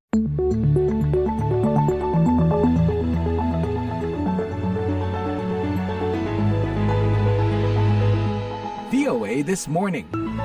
VOA This Morning.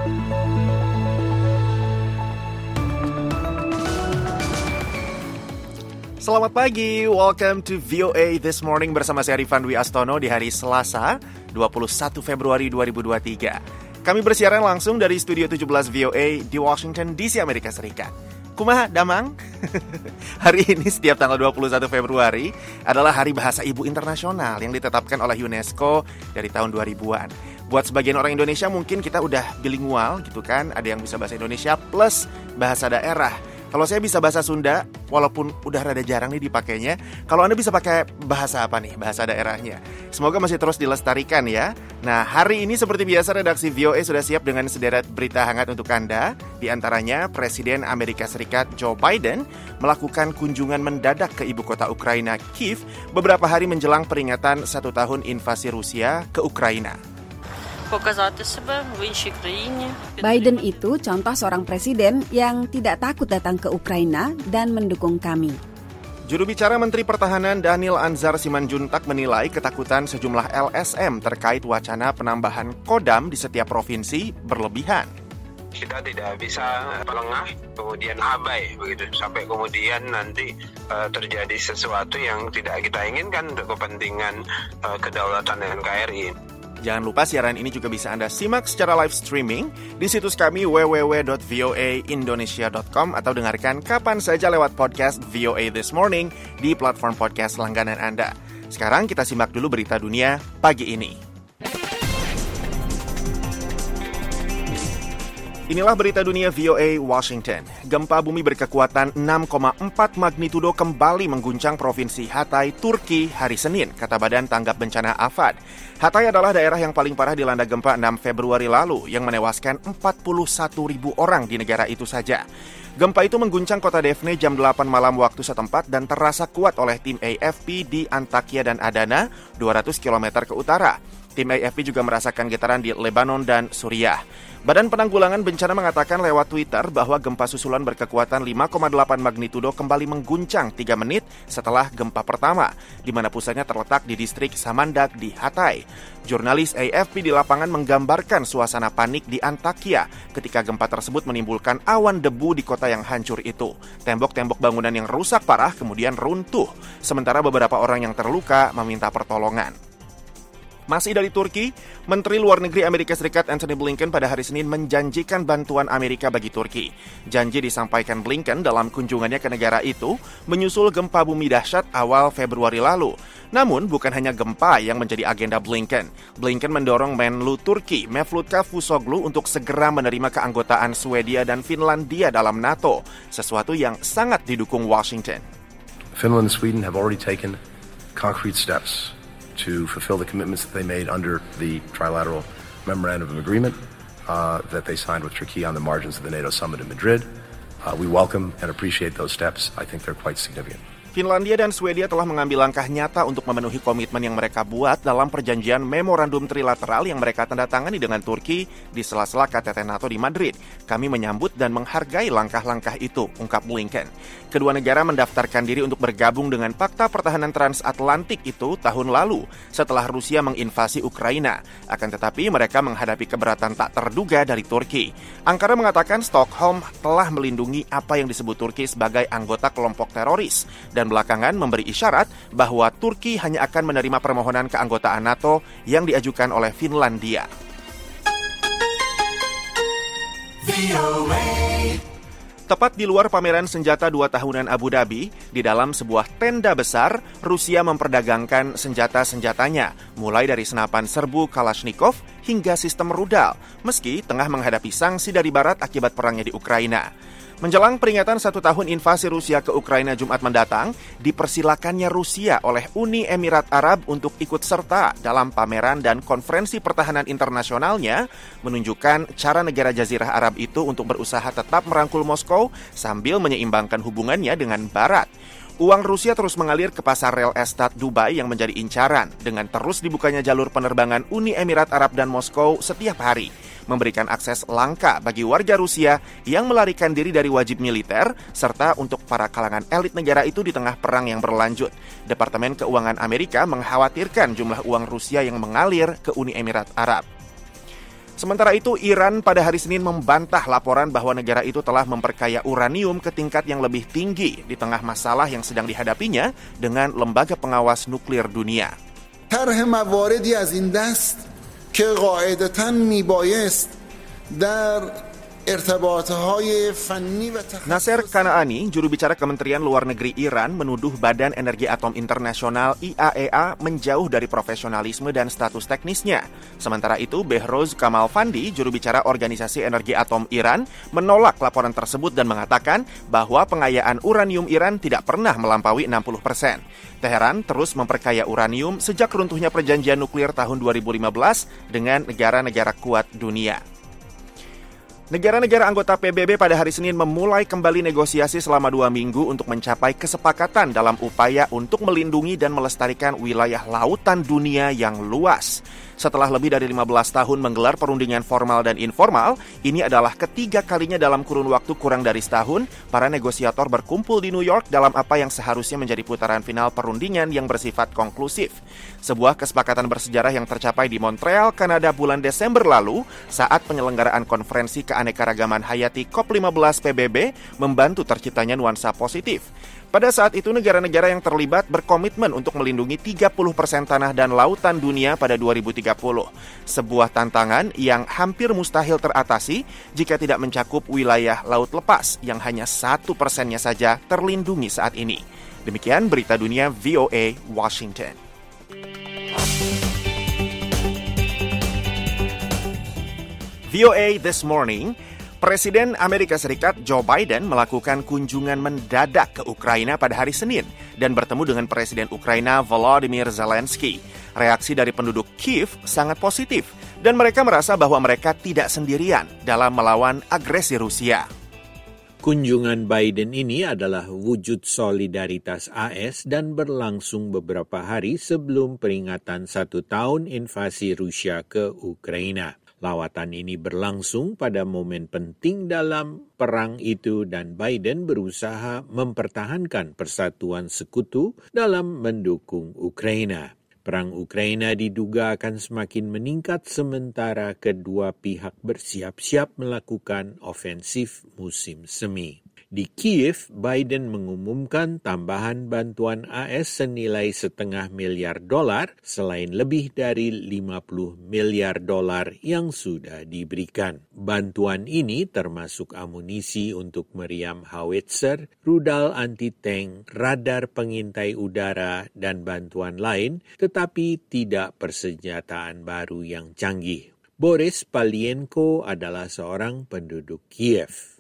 Selamat pagi, welcome to VOA This Morning bersama saya Rifan Dwi Astono di hari Selasa, 21 Februari 2023. Kami bersiaran langsung dari Studio 17 VOA di Washington DC, Amerika Serikat. Kumaha, Damang? Hari ini setiap tanggal 21 Februari adalah Hari Bahasa Ibu Internasional yang ditetapkan oleh UNESCO dari tahun 2000-an. Buat sebagian orang Indonesia mungkin kita udah bilingual gitu kan, ada yang bisa bahasa Indonesia plus bahasa daerah. Kalau saya bisa bahasa Sunda, walaupun udah rada jarang nih dipakainya. Kalau Anda bisa pakai bahasa apa nih, bahasa daerahnya? Semoga masih terus dilestarikan ya. Nah, hari ini seperti biasa redaksi VOA sudah siap dengan sederet berita hangat untuk Anda. Di antaranya, Presiden Amerika Serikat Joe Biden melakukan kunjungan mendadak ke ibu kota Ukraina, Kyiv, beberapa hari menjelang peringatan 1 tahun invasi Rusia ke Ukraina. Biden itu contoh seorang presiden yang tidak takut datang ke Ukraina dan mendukung kami. Juru bicara Menteri Pertahanan Daniel Anzar Simanjuntak menilai ketakutan sejumlah LSM terkait wacana penambahan kodam di setiap provinsi berlebihan. Kita tidak bisa lengah, kemudian abai begitu, sampai kemudian nanti terjadi sesuatu yang tidak kita inginkan untuk kepentingan kedaulatan NKRI. Jangan lupa siaran ini juga bisa Anda simak secara live streaming di situs kami www.voaindonesia.com atau dengarkan kapan saja lewat podcast VOA This Morning di platform podcast langganan Anda. Sekarang kita simak dulu berita dunia pagi ini. Inilah berita dunia VOA Washington. Gempa bumi berkekuatan 6,4 magnitudo kembali mengguncang Provinsi Hatay, Turki hari Senin, kata Badan Tanggap Bencana AFAD. Hatay adalah daerah yang paling parah dilanda gempa 6 Februari lalu yang menewaskan 41.000 orang di negara itu saja. Gempa itu mengguncang kota Defne jam 8 malam waktu setempat dan terasa kuat oleh tim AFP di Antakya dan Adana, 200 km ke utara. Tim AFP juga merasakan getaran di Lebanon dan Suriah. Badan Penanggulangan Bencana mengatakan lewat Twitter bahwa gempa susulan berkekuatan 5,8 magnitudo kembali mengguncang 3 menit setelah gempa pertama, di mana pusatnya terletak di distrik Samandak di Hatay. Jurnalis AFP di lapangan menggambarkan suasana panik di Antakya ketika gempa tersebut menimbulkan awan debu di kota yang hancur itu. Tembok-tembok bangunan yang rusak parah kemudian runtuh, sementara beberapa orang yang terluka meminta pertolongan. Masih dari Turki, Menteri Luar Negeri Amerika Serikat Antony Blinken pada hari Senin menjanjikan bantuan Amerika bagi Turki. Janji disampaikan Blinken dalam kunjungannya ke negara itu menyusul gempa bumi dahsyat awal Februari lalu. Namun, bukan hanya gempa yang menjadi agenda Blinken. Blinken mendorong Menlu Turki, Mevlut Cavusoglu, untuk segera menerima keanggotaan Swedia dan Finlandia dalam NATO, sesuatu yang sangat didukung Washington. Finland and Sweden have already taken concrete steps to fulfill the commitments that they made under the trilateral memorandum of agreement that they signed with Turkey on the margins of the NATO summit in Madrid. We welcome and appreciate those steps. I think they're quite significant. Finlandia dan Swedia telah mengambil langkah nyata untuk memenuhi komitmen yang mereka buat dalam perjanjian memorandum trilateral yang mereka tanda tangani dengan Turki di sela-sela KTT NATO di Madrid. Kami menyambut dan menghargai langkah-langkah itu, ungkap Blinken. Kedua negara mendaftarkan diri untuk bergabung dengan Pakta Pertahanan Transatlantik itu tahun lalu setelah Rusia menginvasi Ukraina. Akan tetapi mereka menghadapi keberatan tak terduga dari Turki. Ankara mengatakan Stockholm telah melindungi apa yang disebut Turki sebagai anggota kelompok teroris dan belakangan memberi isyarat bahwa Turki hanya akan menerima permohonan keanggotaan NATO yang diajukan oleh Finlandia. Tepat di luar pameran senjata 2 tahunan Abu Dhabi, di dalam sebuah tenda besar, Rusia memperdagangkan senjata-senjatanya, mulai dari senapan serbu Kalashnikov hingga sistem rudal, meski tengah menghadapi sanksi dari Barat akibat perangnya di Ukraina. Menjelang peringatan 1 tahun invasi Rusia ke Ukraina Jumat mendatang, dipersilakannya Rusia oleh Uni Emirat Arab untuk ikut serta dalam pameran dan konferensi pertahanan internasionalnya, menunjukkan cara negara Jazirah Arab itu untuk berusaha tetap merangkul Moskow sambil menyeimbangkan hubungannya dengan Barat. Uang Rusia terus mengalir ke pasar real estate Dubai yang menjadi incaran dengan terus dibukanya jalur penerbangan Uni Emirat Arab dan Moskow setiap hari. memberikan akses langka bagi warga Rusia yang melarikan diri dari wajib militer, serta untuk para kalangan elit negara itu di tengah perang yang berlanjut. Departemen Keuangan Amerika mengkhawatirkan jumlah uang Rusia yang mengalir ke Uni Emirat Arab. Sementara itu, Iran pada hari Senin membantah laporan bahwa negara itu telah memperkaya uranium ke tingkat yang lebih tinggi di tengah masalah yang sedang dihadapinya dengan Lembaga Pengawas Nuklir Dunia. طرح مواردی از این دست که قاعدتاً میبایست در ارتباطهای فنی و تخصصی. Nasser Kanaani, juru bicara Kementerian Luar Negeri Iran, menuduh Badan Energi Atom Internasional IAEA menjauh dari profesionalisme dan status teknisnya. Sementara itu, Behrouz Kamalvandi, juru bicara Organisasi Energi Atom Iran, menolak laporan tersebut dan mengatakan bahwa pengayaan uranium Iran tidak pernah melampaui 60%. Teheran terus memperkaya uranium sejak runtuhnya perjanjian nuklir tahun 2015 dengan negara-negara kuat dunia. Negara-negara anggota PBB pada hari Senin memulai kembali negosiasi selama 2 minggu untuk mencapai kesepakatan dalam upaya untuk melindungi dan melestarikan wilayah lautan dunia yang luas. Setelah lebih dari 15 tahun menggelar perundingan formal dan informal, ini adalah ketiga kalinya dalam kurun waktu kurang dari setahun, para negosiator berkumpul di New York dalam apa yang seharusnya menjadi putaran final perundingan yang bersifat konklusif. Sebuah kesepakatan bersejarah yang tercapai di Montreal, Kanada bulan Desember lalu saat penyelenggaraan konferensi keanekaragaman hayati COP15 PBB membantu terciptanya nuansa positif. Pada saat itu, negara-negara yang terlibat berkomitmen untuk melindungi 30% tanah dan lautan dunia pada 2030. Sebuah tantangan yang hampir mustahil teratasi jika tidak mencakup wilayah laut lepas yang hanya 1%-nya saja terlindungi saat ini. Demikian berita dunia VOA Washington. VOA This Morning. Presiden Amerika Serikat Joe Biden melakukan kunjungan mendadak ke Ukraina pada hari Senin dan bertemu dengan Presiden Ukraina Volodymyr Zelensky. Reaksi dari penduduk Kiev sangat positif dan mereka merasa bahwa mereka tidak sendirian dalam melawan agresi Rusia. Kunjungan Biden ini adalah wujud solidaritas AS dan berlangsung beberapa hari sebelum peringatan 1 tahun invasi Rusia ke Ukraina. Lawatan ini berlangsung pada momen penting dalam perang itu dan Biden berusaha mempertahankan persatuan sekutu dalam mendukung Ukraina. Perang Ukraina diduga akan semakin meningkat sementara kedua pihak bersiap-siap melakukan ofensif musim semi. Di Kiev, Biden mengumumkan tambahan bantuan AS senilai $0,5 miliar selain lebih dari $50 miliar yang sudah diberikan. Bantuan ini termasuk amunisi untuk meriam howitzer, rudal anti-tank, radar pengintai udara, dan bantuan lain, tetapi tidak persenjataan baru yang canggih. Boris Palienko adalah seorang penduduk Kiev.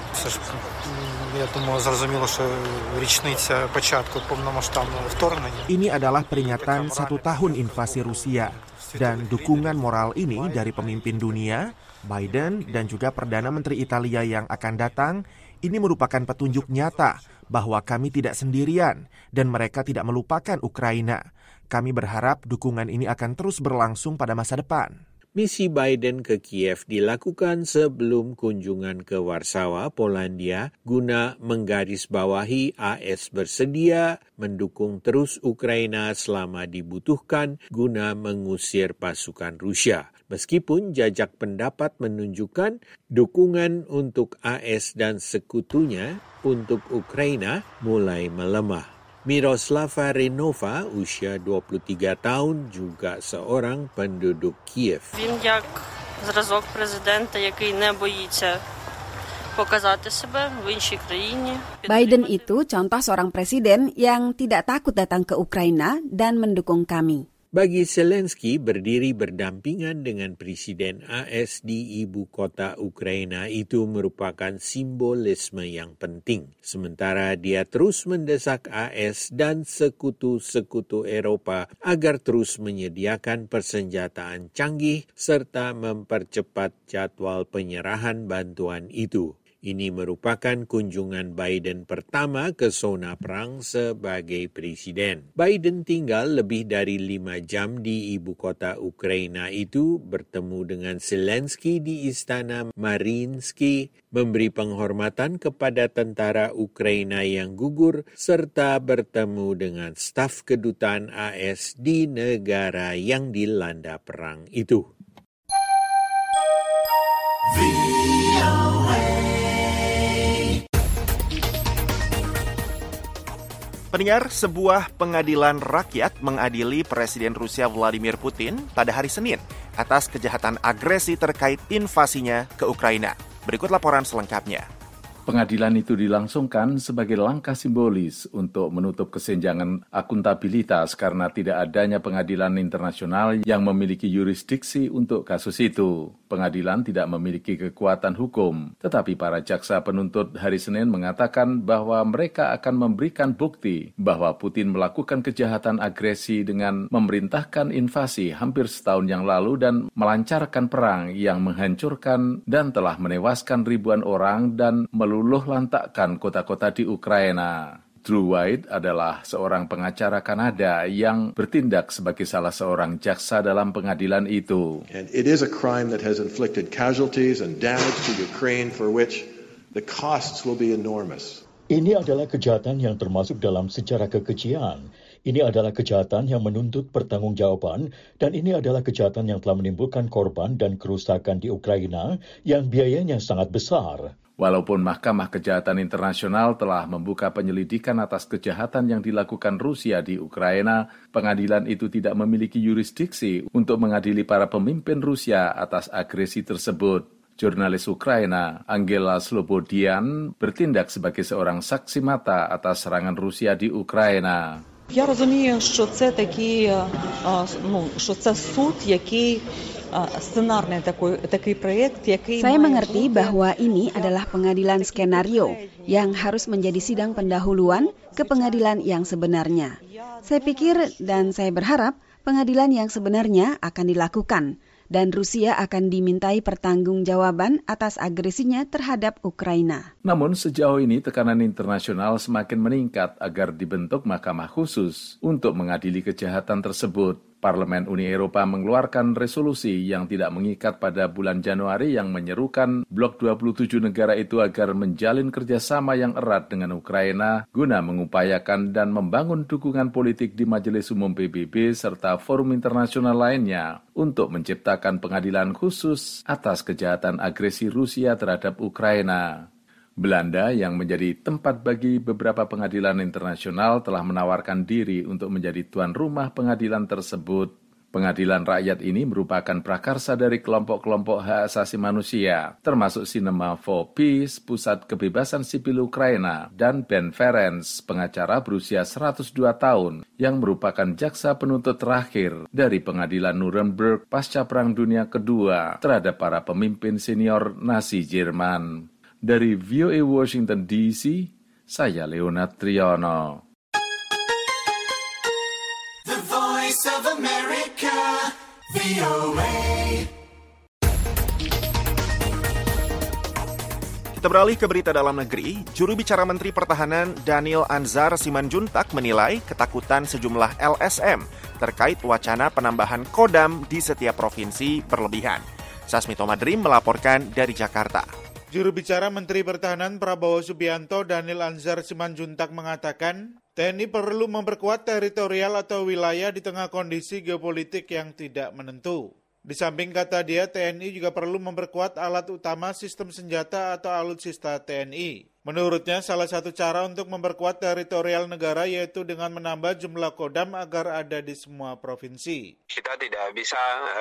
Ini adalah peringatan 1 tahun invasi Rusia dan dukungan moral ini dari pemimpin dunia, Biden dan juga Perdana Menteri Italia yang akan datang, ini merupakan petunjuk nyata bahwa kami tidak sendirian dan mereka tidak melupakan Ukraina. Kami berharap dukungan ini akan terus berlangsung pada masa depan. Misi Biden ke Kiev dilakukan sebelum kunjungan ke Warsawa, Polandia, guna menggarisbawahi AS bersedia mendukung terus Ukraina selama dibutuhkan guna mengusir pasukan Rusia. Meskipun jajak pendapat menunjukkan dukungan untuk AS dan sekutunya untuk Ukraina mulai melemah. Miroslava Renova, usia 23 tahun, juga seorang penduduk Kiev. Він як зразок президента, який не боїться показати себе в іншій країні. Biden itu contoh seorang presiden yang tidak takut datang ke Ukraina dan mendukung kami. Bagi Zelensky, berdiri berdampingan dengan Presiden AS di ibu kota Ukraina itu merupakan simbolisme yang penting. Sementara dia terus mendesak AS dan sekutu-sekutu Eropa agar terus menyediakan persenjataan canggih serta mempercepat jadwal penyerahan bantuan itu. Ini merupakan kunjungan Biden pertama ke zona perang sebagai presiden. Biden tinggal lebih dari 5 jam di ibu kota Ukraina itu, bertemu dengan Zelensky di Istana Mariinsky, memberi penghormatan kepada tentara Ukraina yang gugur, serta bertemu dengan staf kedutaan AS di negara yang dilanda perang itu. Pendengar, sebuah pengadilan rakyat mengadili Presiden Rusia Vladimir Putin pada hari Senin atas kejahatan agresi terkait invasinya ke Ukraina. Berikut laporan selengkapnya. Pengadilan itu dilangsungkan sebagai langkah simbolis untuk menutup kesenjangan akuntabilitas karena tidak adanya pengadilan internasional yang memiliki yurisdiksi untuk kasus itu. Pengadilan tidak memiliki kekuatan hukum, tetapi para jaksa penuntut hari Senin mengatakan bahwa mereka akan memberikan bukti bahwa Putin melakukan kejahatan agresi dengan memerintahkan invasi hampir setahun yang lalu dan melancarkan perang yang menghancurkan dan telah menewaskan ribuan orang dan meluluh lantakkan kota-kota di Ukraina. Drew White adalah seorang pengacara Kanada yang bertindak sebagai salah seorang jaksa dalam pengadilan itu. And it is a crime that has inflicted casualties and damage to Ukraine for which the costs will be enormous. Ini adalah kejahatan yang termasuk dalam sejarah kekejian. Ini adalah kejahatan yang menuntut pertanggungjawaban dan ini adalah kejahatan yang telah menimbulkan korban dan kerusakan di Ukraina yang biayanya sangat besar. Walaupun Mahkamah Kejahatan Internasional telah membuka penyelidikan atas kejahatan yang dilakukan Rusia di Ukraina, pengadilan itu tidak memiliki yurisdiksi untuk mengadili para pemimpin Rusia atas agresi tersebut. Jurnalis Ukraina, Angela Slobodian, bertindak sebagai seorang saksi mata atas serangan Rusia di Ukraina. Я розумію, що це такий, що це суд, який skenarnya такий проект, який Saya mengerti bahwa ini adalah pengadilan skenario yang harus menjadi sidang pendahuluan ke pengadilan yang sebenarnya. Saya pikir dan saya berharap pengadilan yang sebenarnya akan dilakukan dan Rusia akan dimintai pertanggungjawaban atas agresinya terhadap Ukraina. Namun sejauh ini tekanan internasional semakin meningkat agar dibentuk mahkamah khusus untuk mengadili kejahatan tersebut. Parlemen Uni Eropa mengeluarkan resolusi yang tidak mengikat pada bulan Januari yang menyerukan blok 27 negara itu agar menjalin kerjasama yang erat dengan Ukraina guna mengupayakan dan membangun dukungan politik di Majelis Umum PBB serta forum internasional lainnya untuk menciptakan pengadilan khusus atas kejahatan agresi Rusia terhadap Ukraina. Belanda yang menjadi tempat bagi beberapa pengadilan internasional telah menawarkan diri untuk menjadi tuan rumah pengadilan tersebut. Pengadilan rakyat ini merupakan prakarsa dari kelompok-kelompok hak asasi manusia, termasuk Cinema for Peace, Pusat Kebebasan Sipil Ukraina, dan Ben Ferenc, pengacara berusia 102 tahun, yang merupakan jaksa penuntut terakhir dari pengadilan Nuremberg pasca Perang Dunia Kedua terhadap para pemimpin senior Nazi Jerman. Dari VOA Washington DC, saya Leonard Triono. The Voice of America, VOA. Kita beralih ke berita dalam negeri. Juru bicara Menteri Pertahanan Daniel Anzar Simanjuntak menilai ketakutan sejumlah LSM terkait wacana penambahan kodam di setiap provinsi berlebihan. Sasmito Madrim melaporkan dari Jakarta. Juru bicara Menteri Pertahanan Prabowo Subianto Daniel Anzar Simanjuntak mengatakan, TNI perlu memperkuat teritorial atau wilayah di tengah kondisi geopolitik yang tidak menentu. Di samping kata dia, TNI juga perlu memperkuat alat utama sistem senjata atau alutsista TNI. Menurutnya, salah satu cara untuk memperkuat teritorial negara yaitu dengan menambah jumlah kodam agar ada di semua provinsi. Kita tidak bisa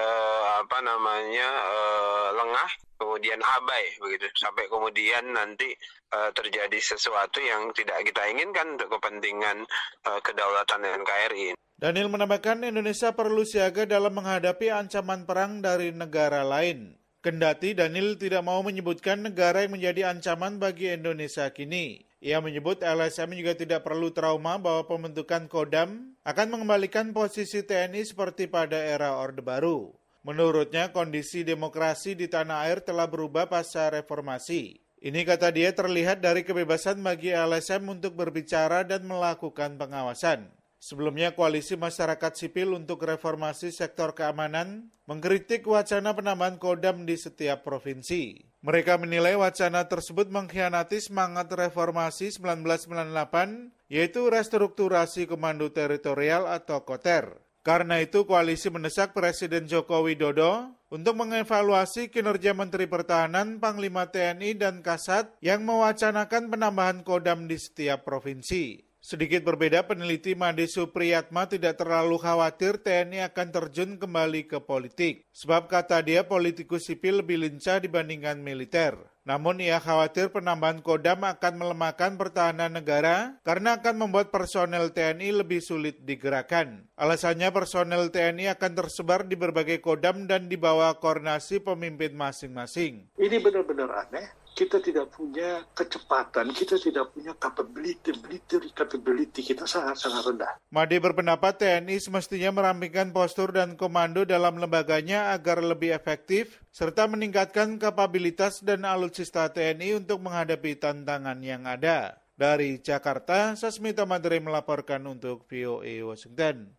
lengah, kemudian abai begitu, sampai kemudian nanti terjadi sesuatu yang tidak kita inginkan untuk kepentingan kedaulatan NKRI. Daniel menambahkan Indonesia perlu siaga dalam menghadapi ancaman perang dari negara lain. Kendati Daniel tidak mau menyebutkan negara yang menjadi ancaman bagi Indonesia kini. Ia menyebut LSM juga tidak perlu trauma bahwa pembentukan kodam akan mengembalikan posisi TNI seperti pada era Orde Baru. Menurutnya, kondisi demokrasi di tanah air telah berubah pasca reformasi. Ini kata dia terlihat dari kebebasan bagi LSM untuk berbicara dan melakukan pengawasan. Sebelumnya Koalisi Masyarakat Sipil untuk Reformasi Sektor Keamanan mengkritik wacana penambahan Kodam di setiap provinsi. Mereka menilai wacana tersebut mengkhianati semangat reformasi 1998, yaitu restrukturasi Komando Teritorial atau KOTER. Karena itu, koalisi mendesak Presiden Joko Widodo untuk mengevaluasi kinerja Menteri Pertahanan, Panglima TNI, dan Kasat yang mewacanakan penambahan Kodam di setiap provinsi. Sedikit berbeda, peneliti Made Supriyatma tidak terlalu khawatir TNI akan terjun kembali ke politik. Sebab kata dia, politikus sipil lebih lincah dibandingkan militer. Namun ia khawatir penambahan Kodam akan melemahkan pertahanan negara karena akan membuat personel TNI lebih sulit digerakkan. Alasannya personel TNI akan tersebar di berbagai Kodam dan di bawah koordinasi pemimpin masing-masing. Ini benar-benar aneh. Kita tidak punya kecepatan, kita tidak punya capability kita sangat-sangat rendah. Made berpendapat TNI semestinya merampingkan postur dan komando dalam lembaganya agar lebih efektif, serta meningkatkan kapabilitas dan alutsista TNI untuk menghadapi tantangan yang ada. Dari Jakarta, Sasmita Madre melaporkan untuk VOA Washington.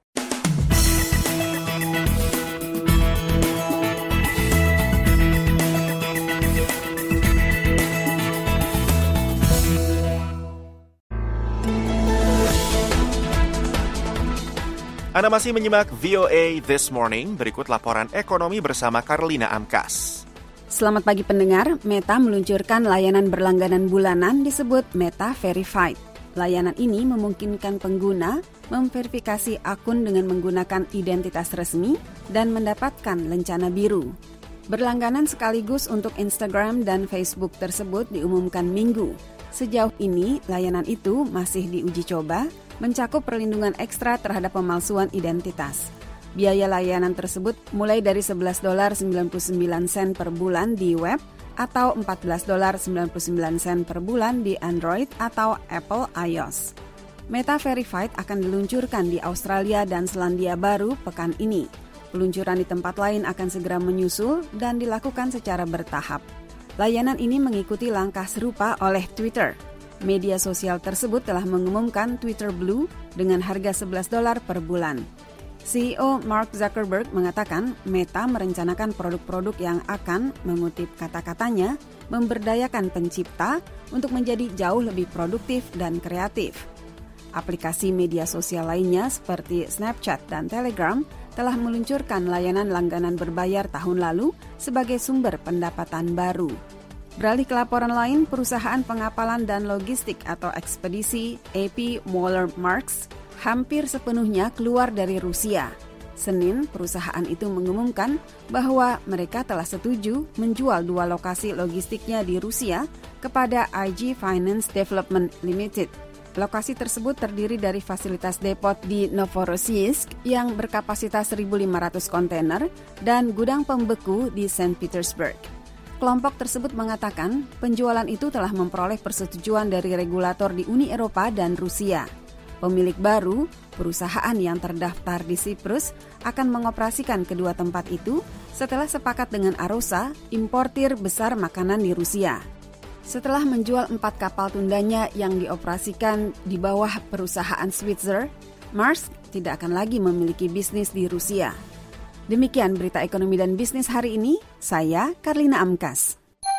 Anda masih menyimak VOA This Morning, berikut laporan ekonomi bersama Karlina Amkas. Selamat pagi pendengar, Meta meluncurkan layanan berlangganan bulanan disebut Meta Verified. Layanan ini memungkinkan pengguna memverifikasi akun dengan menggunakan identitas resmi dan mendapatkan lencana biru. Berlangganan sekaligus untuk Instagram dan Facebook tersebut diumumkan Minggu. Sejauh ini, layanan itu masih diuji coba, mencakup perlindungan ekstra terhadap pemalsuan identitas. Biaya layanan tersebut mulai dari $11.99 per bulan di web atau $14.99 per bulan di Android atau Apple iOS. Meta Verified akan diluncurkan di Australia dan Selandia Baru pekan ini. Peluncuran di tempat lain akan segera menyusul dan dilakukan secara bertahap. Layanan ini mengikuti langkah serupa oleh Twitter. Media sosial tersebut telah mengumumkan Twitter Blue dengan harga $11 per bulan. CEO Mark Zuckerberg mengatakan Meta merencanakan produk-produk yang akan, mengutip kata-katanya, memberdayakan pencipta untuk menjadi jauh lebih produktif dan kreatif. Aplikasi media sosial lainnya seperti Snapchat dan Telegram telah meluncurkan layanan langganan berbayar tahun lalu sebagai sumber pendapatan baru. Beralih ke laporan lain, perusahaan pengapalan dan logistik atau ekspedisi AP Moller Maersk hampir sepenuhnya keluar dari Rusia. Senin, perusahaan itu mengumumkan bahwa mereka telah setuju menjual 2 lokasi logistiknya di Rusia kepada IG Finance Development Limited. Lokasi tersebut terdiri dari fasilitas depot di Novorossiysk yang berkapasitas 1.500 kontainer dan gudang pembeku di St. Petersburg. Kelompok tersebut mengatakan penjualan itu telah memperoleh persetujuan dari regulator di Uni Eropa dan Rusia. Pemilik baru, perusahaan yang terdaftar di Siprus, akan mengoperasikan kedua tempat itu setelah sepakat dengan Arosa, importir besar makanan di Rusia. Setelah menjual 4 kapal tundanya yang dioperasikan di bawah perusahaan Switzer, Maersk tidak akan lagi memiliki bisnis di Rusia. Demikian berita ekonomi dan bisnis hari ini, saya Karlina Amkas.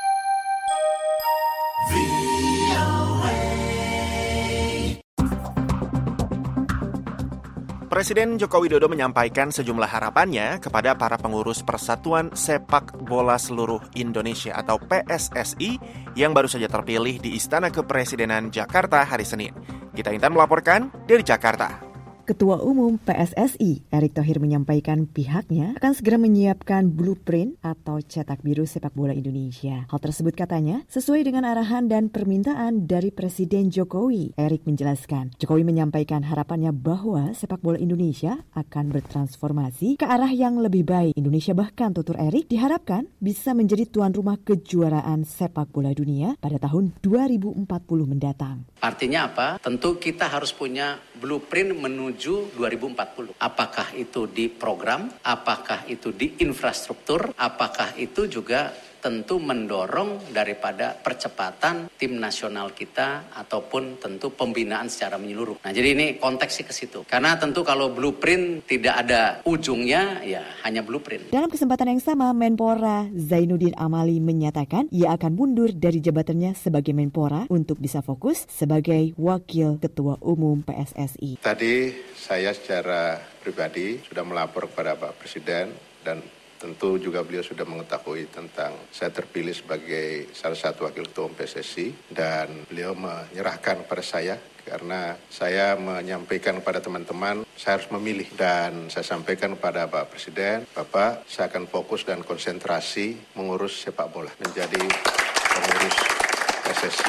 Presiden Joko Widodo menyampaikan sejumlah harapannya kepada para pengurus Persatuan Sepak Bola Seluruh Indonesia atau PSSI yang baru saja terpilih di Istana Kepresidenan Jakarta hari Senin. Gita Intan melaporkan dari Jakarta. Ketua Umum PSSI, Erick Thohir menyampaikan pihaknya akan segera menyiapkan blueprint atau cetak biru sepak bola Indonesia. Hal tersebut katanya sesuai dengan arahan dan permintaan dari Presiden Jokowi. Erick menjelaskan, Jokowi menyampaikan harapannya bahwa sepak bola Indonesia akan bertransformasi ke arah yang lebih baik. Indonesia bahkan, tutur Erick, diharapkan bisa menjadi tuan rumah kejuaraan sepak bola dunia pada tahun 2040 mendatang. Artinya apa? Tentu kita harus punya blueprint menuju 2040. Apakah itu di program, apakah itu di infrastruktur, apakah itu juga tentu mendorong daripada percepatan tim nasional kita ataupun tentu pembinaan secara menyeluruh. Nah, jadi ini konteksnya ke situ. Karena tentu kalau blueprint tidak ada ujungnya, ya hanya blueprint. Dalam kesempatan yang sama, Menpora Zainuddin Amali menyatakan ia akan mundur dari jabatannya sebagai Menpora untuk bisa fokus sebagai Wakil Ketua Umum PSSI. Tadi saya secara pribadi sudah melapor kepada Pak Presiden dan tentu juga beliau sudah mengetahui tentang saya terpilih sebagai salah satu Wakil Ketua Umum PSSI dan beliau menyerahkan kepada saya karena saya menyampaikan kepada teman-teman saya harus memilih dan saya sampaikan kepada Pak Presiden, Bapak saya akan fokus dan konsentrasi mengurus sepak bola menjadi pengurus PSSI.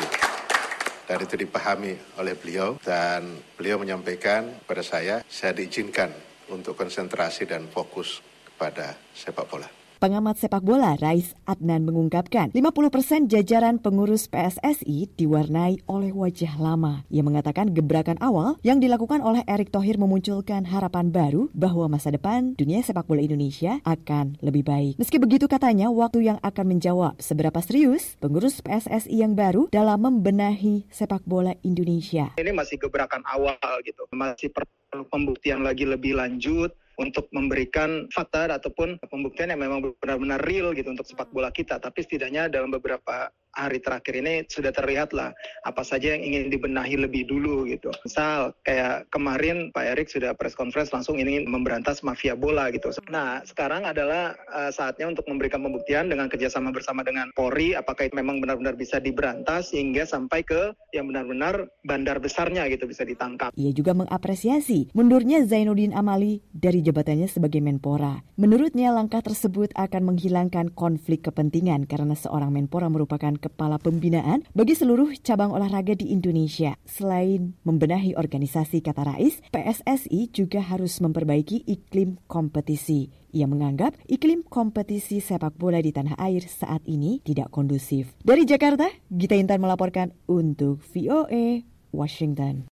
Dan itu dipahami oleh beliau dan beliau menyampaikan kepada saya diizinkan untuk konsentrasi dan fokus pada sepak bola. Pengamat sepak bola Rais Adnan mengungkapkan 50% jajaran pengurus PSSI diwarnai oleh wajah lama. Ia mengatakan gebrakan awal yang dilakukan oleh Erick Thohir memunculkan harapan baru bahwa masa depan dunia sepak bola Indonesia akan lebih baik. Meski begitu katanya waktu yang akan menjawab seberapa serius pengurus PSSI yang baru dalam membenahi sepak bola Indonesia. Ini masih gebrakan awal gitu. Masih perlu pembuktian lagi lebih lanjut untuk memberikan fakta ataupun pembuktian yang memang benar-benar real gitu untuk sepak bola kita. Tapi setidaknya dalam beberapa hari terakhir ini sudah terlihat lah apa saja yang ingin dibenahi lebih dulu gitu. Misal kayak kemarin Pak Erick sudah press conference langsung ingin memberantas mafia bola gitu. Nah sekarang adalah saatnya untuk memberikan pembuktian dengan kerjasama bersama dengan Polri apakah itu memang benar-benar bisa diberantas hingga sampai ke yang benar-benar bandar besarnya gitu bisa ditangkap. Ia juga mengapresiasi mundurnya Zainuddin Amali dari jabatannya sebagai Menpora. Menurutnya langkah tersebut akan menghilangkan konflik kepentingan karena seorang Menpora merupakan kepala pembinaan bagi seluruh cabang olahraga di Indonesia. Selain membenahi organisasi, kata Rais, PSSI juga harus memperbaiki iklim kompetisi. Ia menganggap iklim kompetisi sepak bola di tanah air saat ini tidak kondusif. Dari Jakarta, Gita Intan melaporkan untuk VOA Washington.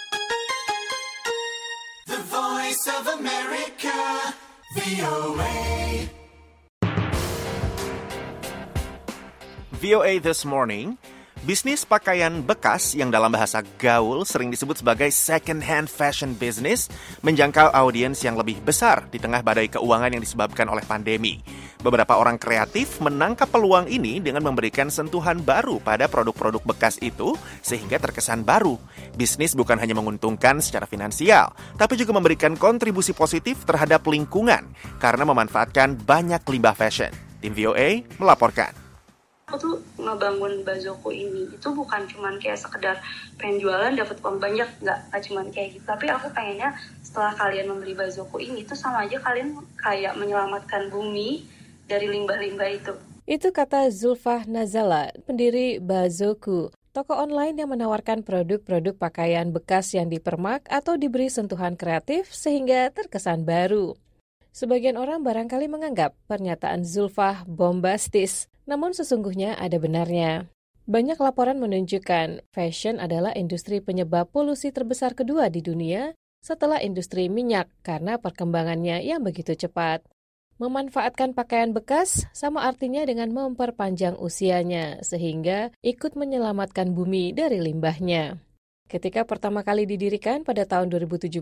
The Voice of America, VOA. VOA This Morning, bisnis pakaian bekas yang dalam bahasa gaul sering disebut sebagai second-hand fashion business menjangkau audiens yang lebih besar di tengah badai keuangan yang disebabkan oleh pandemi. Beberapa orang kreatif menangkap peluang ini dengan memberikan sentuhan baru pada produk-produk bekas itu sehingga terkesan baru. Bisnis bukan hanya menguntungkan secara finansial, tapi juga memberikan kontribusi positif terhadap lingkungan karena memanfaatkan banyak limbah fashion. Tim VOA melaporkan. Aku tuh ngebangun Bazoko ini itu bukan cuman kayak sekedar pengen jualan dapat uang banyak, nggak cuman kayak gitu, tapi aku pengennya setelah kalian membeli Bazoko ini tuh sama aja kalian kayak menyelamatkan bumi dari limbah-limbah itu. Itu kata Zulfah Nazala, pendiri Bazoko, toko online yang menawarkan produk-produk pakaian bekas yang dipermak atau diberi sentuhan kreatif sehingga terkesan baru. Sebagian orang barangkali menganggap pernyataan Zulfah bombastis, namun sesungguhnya ada benarnya. Banyak laporan menunjukkan fashion adalah industri penyebab polusi terbesar kedua di dunia setelah industri minyak karena perkembangannya yang begitu cepat. Memanfaatkan pakaian bekas sama artinya dengan memperpanjang usianya sehingga ikut menyelamatkan bumi dari limbahnya. Ketika pertama kali didirikan pada tahun 2017,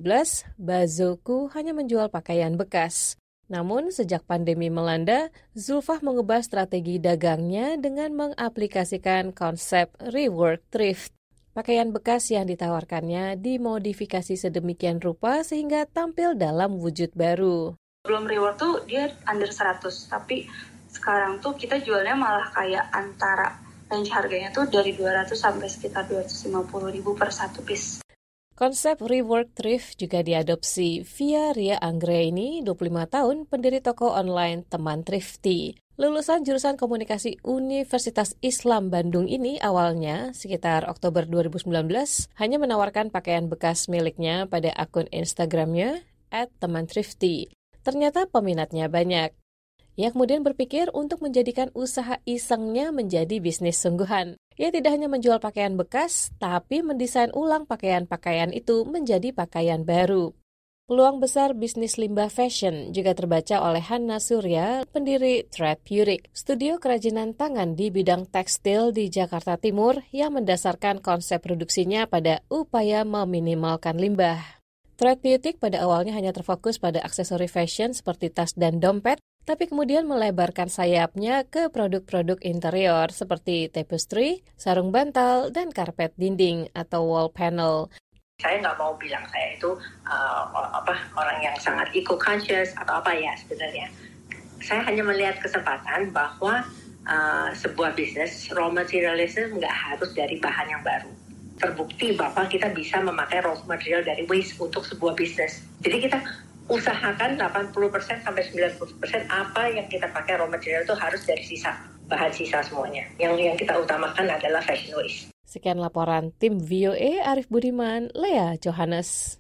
Bazoko hanya menjual pakaian bekas. Namun, sejak pandemi melanda, Zulfah mengubah strategi dagangnya dengan mengaplikasikan konsep rework thrift. Pakaian bekas yang ditawarkannya dimodifikasi sedemikian rupa sehingga tampil dalam wujud baru. Belum rework tuh dia under 100, tapi sekarang tuh kita jualnya malah kayak antara range harganya tuh dari 200 sampai sekitar 250.000 per satu piece. Konsep rework thrift juga diadopsi via Ria Anggraini, 25 tahun, pendiri toko online Teman Thrifty. Lulusan jurusan komunikasi Universitas Islam Bandung ini awalnya, sekitar Oktober 2019, hanya menawarkan pakaian bekas miliknya pada akun Instagramnya @teman_thrifty. Ternyata peminatnya banyak. Ia kemudian berpikir untuk menjadikan usaha isengnya menjadi bisnis sungguhan. Ia tidak hanya menjual pakaian bekas, tapi mendesain ulang pakaian-pakaian itu menjadi pakaian baru. Peluang besar bisnis limbah fashion juga terbaca oleh Hanna Surya, pendiri Threadpeutic, studio kerajinan tangan di bidang tekstil di Jakarta Timur yang mendasarkan konsep produksinya pada upaya meminimalkan limbah. Threadpeutic pada awalnya hanya terfokus pada aksesori fashion seperti tas dan dompet, tapi kemudian melebarkan sayapnya ke produk-produk interior seperti tapestry, sarung bantal, dan karpet dinding atau wall panel. Saya nggak mau bilang saya itu orang yang sangat eco-conscious atau apa ya sebenarnya. Saya hanya melihat kesempatan bahwa sebuah bisnis raw materialism nggak harus dari bahan yang baru. Terbukti bahwa kita bisa memakai raw material dari waste untuk sebuah bisnis. Jadi kita usahakan 80% sampai 90% apa yang kita pakai raw material itu harus dari sisa, bahan sisa semuanya. Yang kita utamakan adalah fashion waste. Sekian laporan tim VOA, Arif Budiman, Lea Johannes.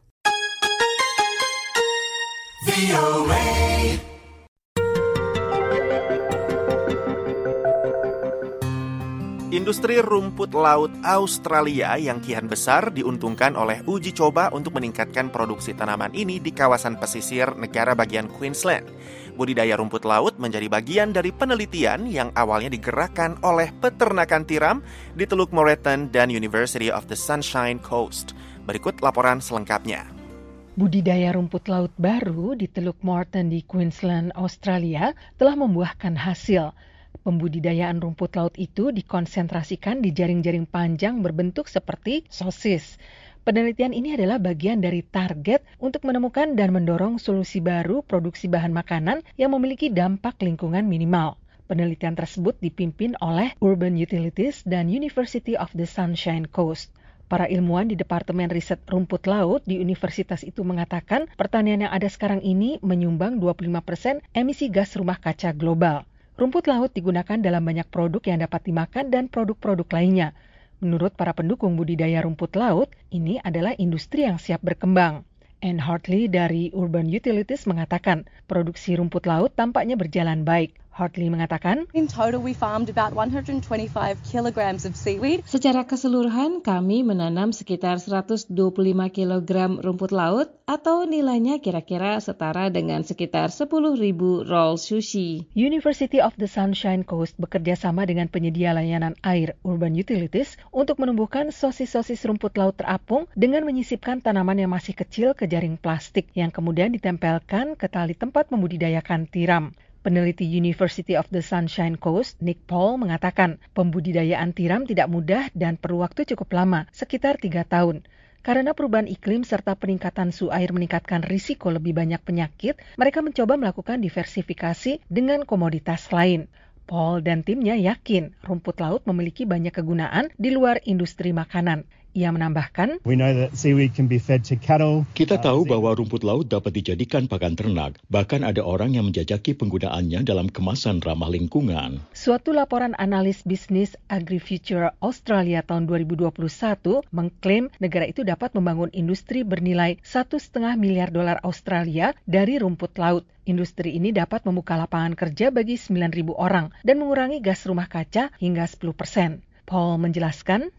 Industri rumput laut Australia yang kian besar diuntungkan oleh uji coba untuk meningkatkan produksi tanaman ini di kawasan pesisir negara bagian Queensland. Budidaya rumput laut menjadi bagian dari penelitian yang awalnya digerakkan oleh peternakan tiram di Teluk Moreton dan University of the Sunshine Coast. Berikut laporan selengkapnya. Budidaya rumput laut baru di Teluk Moreton di Queensland, Australia telah membuahkan hasil. Pembudidayaan rumput laut itu dikonsentrasikan di jaring-jaring panjang berbentuk seperti sosis. Penelitian ini adalah bagian dari target untuk menemukan dan mendorong solusi baru produksi bahan makanan yang memiliki dampak lingkungan minimal. Penelitian tersebut dipimpin oleh Urban Utilities dan University of the Sunshine Coast. Para ilmuwan di Departemen Riset Rumput Laut di universitas itu mengatakan pertanian yang ada sekarang ini menyumbang 25% emisi gas rumah kaca global. Rumput laut digunakan dalam banyak produk yang dapat dimakan dan produk-produk lainnya. Menurut para pendukung budidaya rumput laut, ini adalah industri yang siap berkembang. Anne Hartley dari Urban Utilities mengatakan, produksi rumput laut tampaknya berjalan baik. Hartley mengatakan, In total we farmed about 125 kilograms of seaweed. Secara keseluruhan kami menanam sekitar 125 kg rumput laut atau nilainya kira-kira setara dengan sekitar 10.000 roll sushi. University of the Sunshine Coast bekerja sama dengan penyedia layanan air Urban Utilities untuk menumbuhkan sosis-sosis rumput laut terapung dengan menyisipkan tanaman yang masih kecil ke jaring plastik yang kemudian ditempelkan ke tali tempat membudidayakan tiram. Peneliti University of the Sunshine Coast, Nick Paul, mengatakan pembudidayaan tiram tidak mudah dan perlu waktu cukup lama, sekitar 3 tahun. Karena perubahan iklim serta peningkatan suhu air meningkatkan risiko lebih banyak penyakit, mereka mencoba melakukan diversifikasi dengan komoditas lain. Paul dan timnya yakin rumput laut memiliki banyak kegunaan di luar industri makanan. Ia menambahkan, Kita tahu bahwa rumput laut dapat dijadikan pakan ternak, bahkan ada orang yang menjajaki penggunaannya dalam kemasan ramah lingkungan. Suatu laporan analis bisnis AgriFuture Australia tahun 2021 mengklaim negara itu dapat membangun industri bernilai $1,5 miliar Australia dari rumput laut. Industri ini dapat membuka lapangan kerja bagi 9.000 orang dan mengurangi gas rumah kaca hingga 10%. Paul menjelaskan,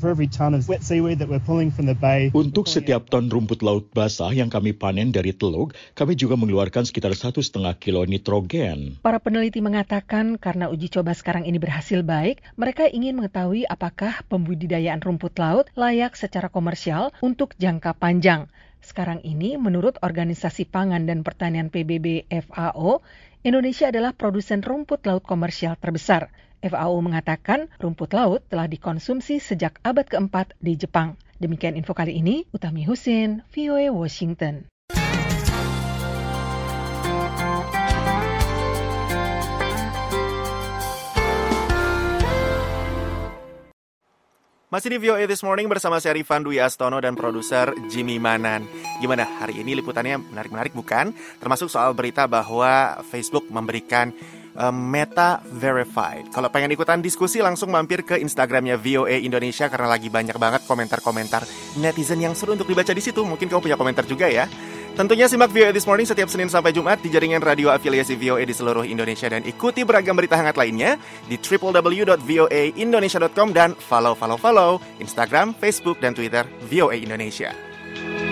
Untuk setiap ton rumput laut basah yang kami panen dari teluk, kami juga mengeluarkan sekitar 1,5 kilo nitrogen. Para peneliti mengatakan karena uji coba sekarang ini berhasil baik, mereka ingin mengetahui apakah pembudidayaan rumput laut layak secara komersial untuk jangka panjang. Sekarang ini, menurut Organisasi Pangan dan Pertanian PBB FAO, Indonesia adalah produsen rumput laut komersial terbesar. FAO mengatakan rumput laut telah dikonsumsi sejak abad keempat di Jepang. Demikian info kali ini, Utami Husin, VOA Washington. Masih di VOA This Morning bersama saya Rifan Dwi Astono dan produser Jimmy Manan. Gimana hari ini liputannya menarik-menarik bukan? Termasuk soal berita bahwa Facebook memberikan Meta Verified. Kalau pengen ikutan diskusi langsung mampir ke Instagramnya VOA Indonesia karena lagi banyak banget komentar-komentar netizen yang seru untuk dibaca di situ. Mungkin kamu punya komentar juga ya. Tentunya simak VOA This Morning setiap Senin sampai Jumat di jaringan radio afiliasi VOA di seluruh Indonesia dan ikuti beragam berita hangat lainnya di www.voaindonesia.com dan follow Instagram, Facebook, dan Twitter VOA Indonesia.